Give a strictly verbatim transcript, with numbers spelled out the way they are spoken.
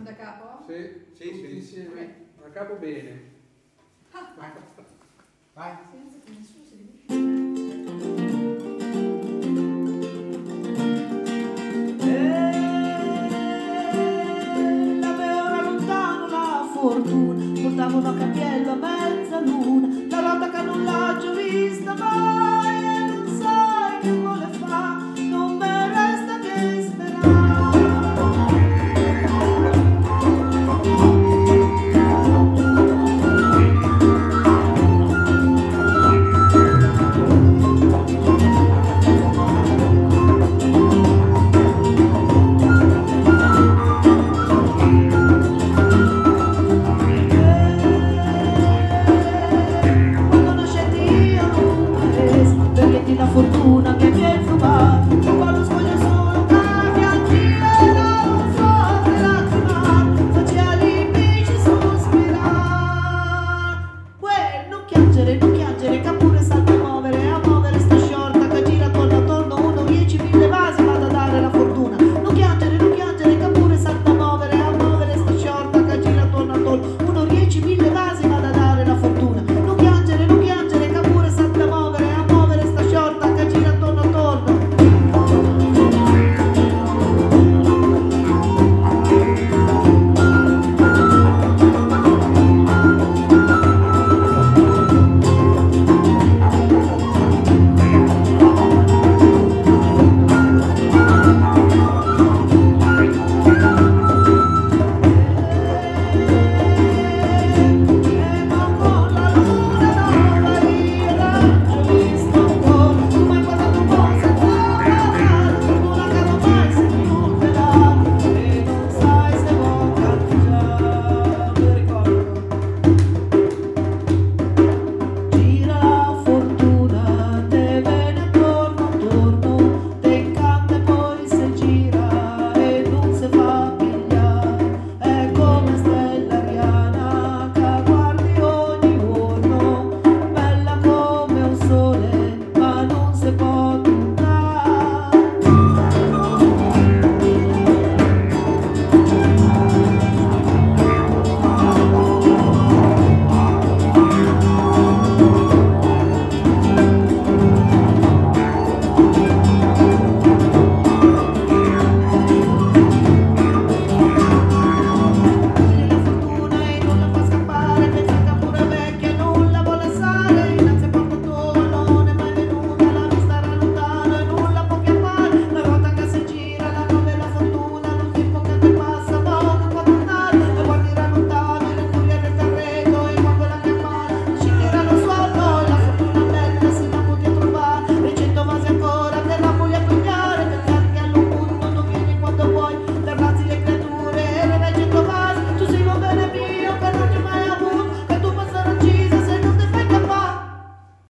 da capo? Sì, Sì, tutti sì. insieme. Ok. Da capo bene. Ah, Vai. Vai. senza che nessuno si dice. L'aveva lontano la fortuna, portava una cappiello a mezzaluna, la rotta che non l'ha già vista mai.